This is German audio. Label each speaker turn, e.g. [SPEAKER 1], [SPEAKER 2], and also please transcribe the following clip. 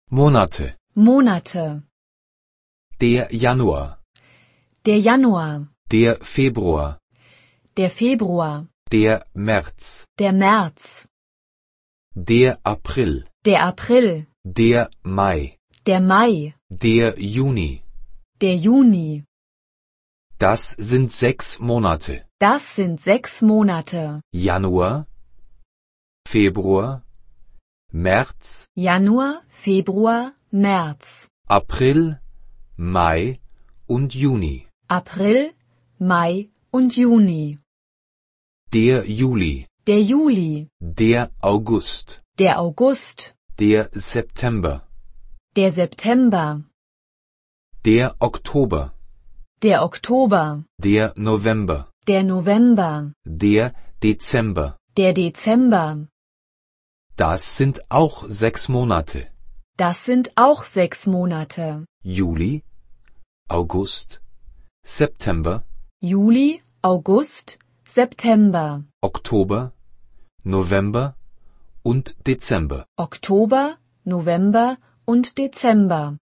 [SPEAKER 1] Monate.
[SPEAKER 2] Monate.
[SPEAKER 1] Der Januar.
[SPEAKER 2] Der Januar.
[SPEAKER 1] Der Februar.
[SPEAKER 2] Der Februar.
[SPEAKER 1] Der März.
[SPEAKER 2] Der März.
[SPEAKER 1] Der April.
[SPEAKER 2] Der April.
[SPEAKER 1] Der Mai.
[SPEAKER 2] Der Mai.
[SPEAKER 1] Der Juni.
[SPEAKER 2] Der Juni.
[SPEAKER 1] Das sind 6 Monate.
[SPEAKER 2] Das sind 6 Monate.
[SPEAKER 1] Januar, Februar, März,
[SPEAKER 2] Januar, Februar, März.
[SPEAKER 1] April, Mai und Juni.
[SPEAKER 2] April, Mai und Juni.
[SPEAKER 1] Der Juli.
[SPEAKER 2] Der Juli.
[SPEAKER 1] Der August.
[SPEAKER 2] Der August.
[SPEAKER 1] Der September.
[SPEAKER 2] Der September.
[SPEAKER 1] Der Oktober.
[SPEAKER 2] Der Oktober.
[SPEAKER 1] Der November.
[SPEAKER 2] Der November.
[SPEAKER 1] Der Dezember.
[SPEAKER 2] Der Dezember.
[SPEAKER 1] Das sind auch 6 Monate.
[SPEAKER 2] Das sind auch 6 Monate.
[SPEAKER 1] Juli, August, September,
[SPEAKER 2] Juli, August, September.
[SPEAKER 1] Oktober, November und Dezember.
[SPEAKER 2] Oktober, November und Dezember.